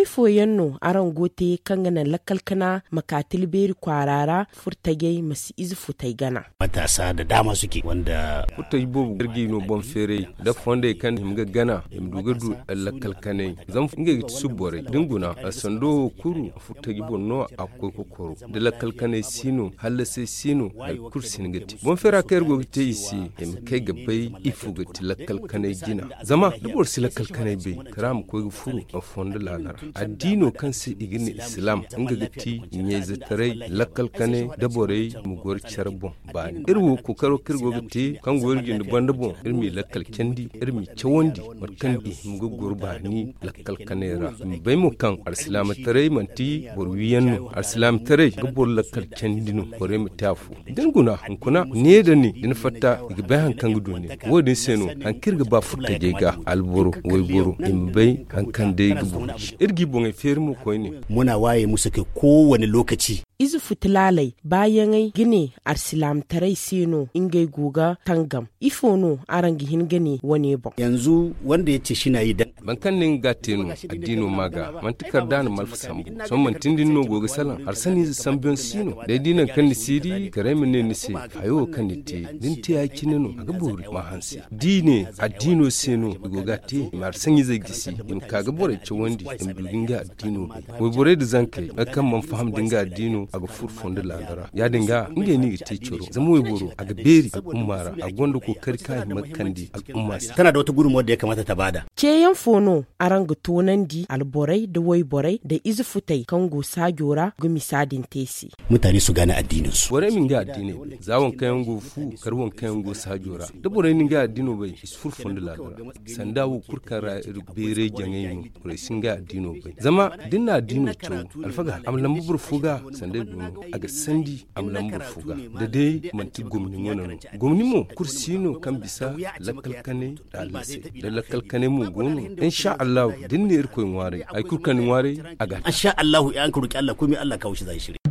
wai foyanno aran gote kangana lakalkana makatil beri kwarara furtage masu izu futai gana matasa da dama suke wanda futai bo irgi no bon fere da fonde kan himga gana imdugadu lakalkane zam inga subore dinguna asando kuru futai bonno akoy kokoro de lakalkane sino halase sino ay kursin gati bon fera kergo te isi em kai gabai ifuga lakalkane gina zama dubor silakalkane be karam ko furu a fonde lalara addino kansi igini islam inga gati nyeze tare lakalkane dabore mugor charbon bani irwo ku karo kirgo gati kan gorgin da bandabon irmi lakalkendi irmi chawondi markandi mugo gurbani lakalkane ra bai mu kan islam tare manti borwiyan islam tare gobor lakalkendi no bore mu tafu dinguna kuna ne da ni din fatta ga han kan gudu ne wodin seno an kirga ba futta jega alboro way goro imbai an kan dai gubu irgi bon e fermu ko ne muna waye musu ke kowane lokaci izu futilalai bayan ai gine arsilam tarai seno ingai goga tangam ifono arangi hin gane wane ba yanzu wanda yace shi na yi dan ban kan nin gateno addino maga man tikar dan malfa sambu son man tindin no goga salan arsani sambion sino dai dinan kan ni siri kare min ne ni se ayo kan ni te din te yaki nino aga bori ma hansi dine addino seno goga te mar sanyi zai gisi in kaga bore ce wandi in duginga addino wo bore da zankai akan man faham dinga addino aga furfonde ladara ya dinga inge ni te coro zama wo boro aga beri al'ummara a gondo ko karka makandi al'umma tana da wata gudunmuwar da ya kamata ta bada ceyan fono aranga tonandi alborai da waiborai da izufutai kango sajora gumi sadin tesi mutane su gane addinin su bore min ga addine zawon kayan go fu karwon kayan go sajora da bore min ga addino bai furfonde ladara sandawo kurkara bere jangayi mu bore singa addino bai zama dinna addino to alfaga amlan bubur fuga sandai gono aga sandi amlan bubur fuga da dai manti gomni ngono gomni mo kursino kan bisa lakalkane da alase da lakalkane mu gono insha Allah dinne irko ngware ay kurkan ngware aga insha Allah ya an kuruki Allah komai Allah kawo shi zai shiri